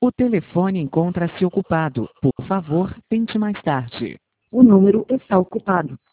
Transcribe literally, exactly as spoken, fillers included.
O telefone encontra-se ocupado. Por favor, tente mais tarde. O número está ocupado.